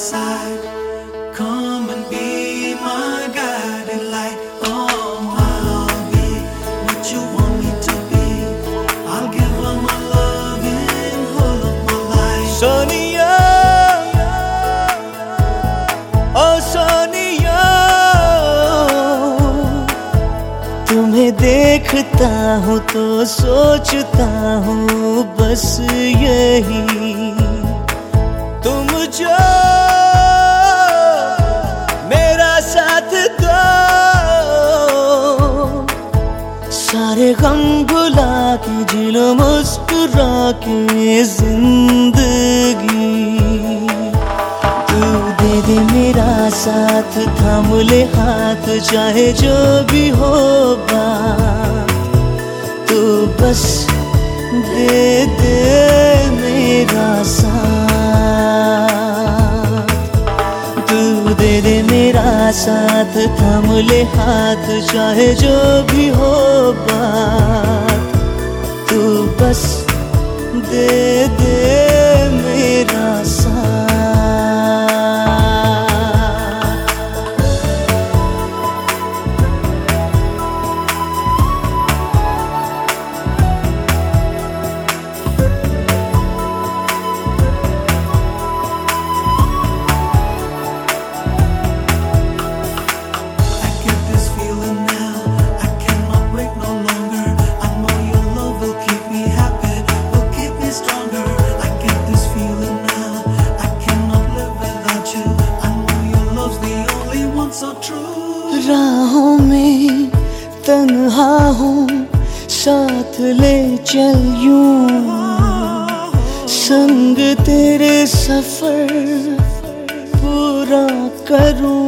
side. Come and be my guiding light. Oh, I'll be what you want me to be. I'll give all my love in whole of my life. Sonia, oh Sonia, तुम्हें देखता हूँ तो सोचता हूँ बस यही, तुम जो मेरा साथ दो, सारे गम भुला के जी लो मुस्कुरा के जिंदगी। तू दे दे मेरा साथ, थाम ले हाथ, चाहे जो भी होगा, तू बस दे दे मेरा साथ। तू दे दे मेरा साथ, थाम ले हाथ, चाहे जो भी होगा, तू बस दे दे मेरा साथ। राहों में तन्हा हूँ, साथ ले चल यूं, संग तेरे सफर पूरा करूं।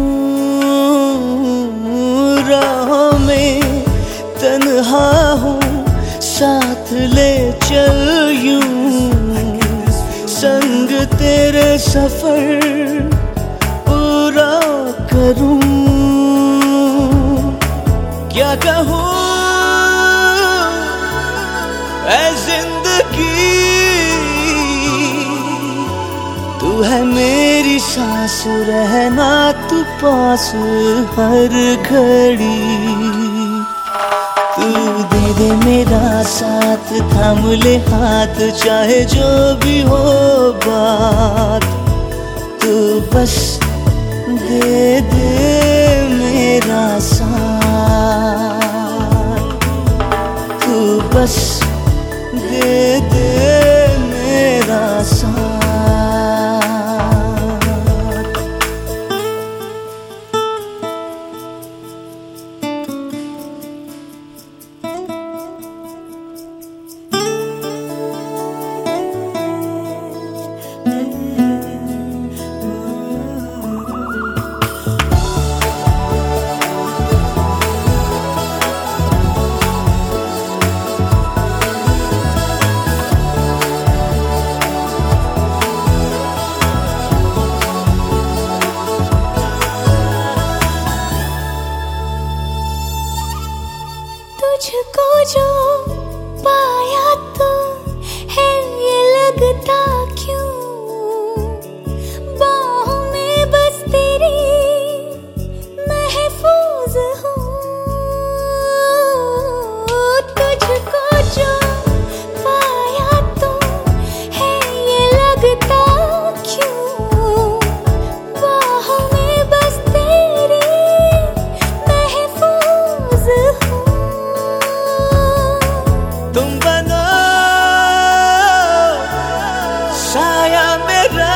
राहों में तन्हा हूँ, साथ ले चल यूं, संग तेरे सफर पूरा करूं। क्या कहूँ ऐ जिंदगी, तू है मेरी सांस, रहना तू पास हर घड़ी। तू दे दे मेरा साथ, थाम ले हाथ, चाहे जो भी हो बात, तू बस दे दे मेरा साथ। तू बस दे दे मेरा साथ। तुझको जो पाया तो है ये लगता क्यों, बाहों में बस तेरी महफूज हूँ। तुझको जो पाया तो है ये लगता क्यों, बाहों में बस तेरी महफूज हूँ। तुम बनो साया मेरा,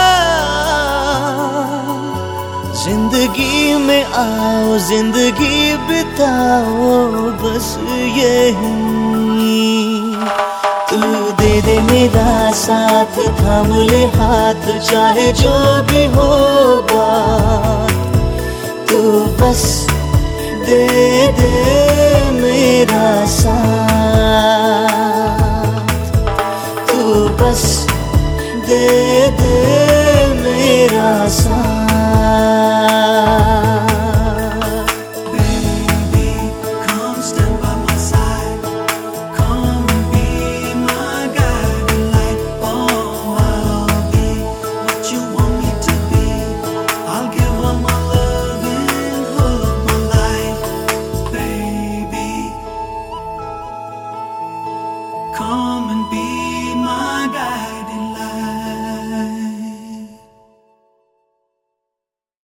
जिंदगी में आओ, जिंदगी बिताओ बस यही। तू दे दे मेरा साथ, थाम ले हाथ, चाहे जो भी होगा, तू बस दे दे मेरा साथ। तू बस दे दे मेरा साथ। Baby, come stand by my side. Come and be my guiding light. Oh, I'll be what you want me to Come and be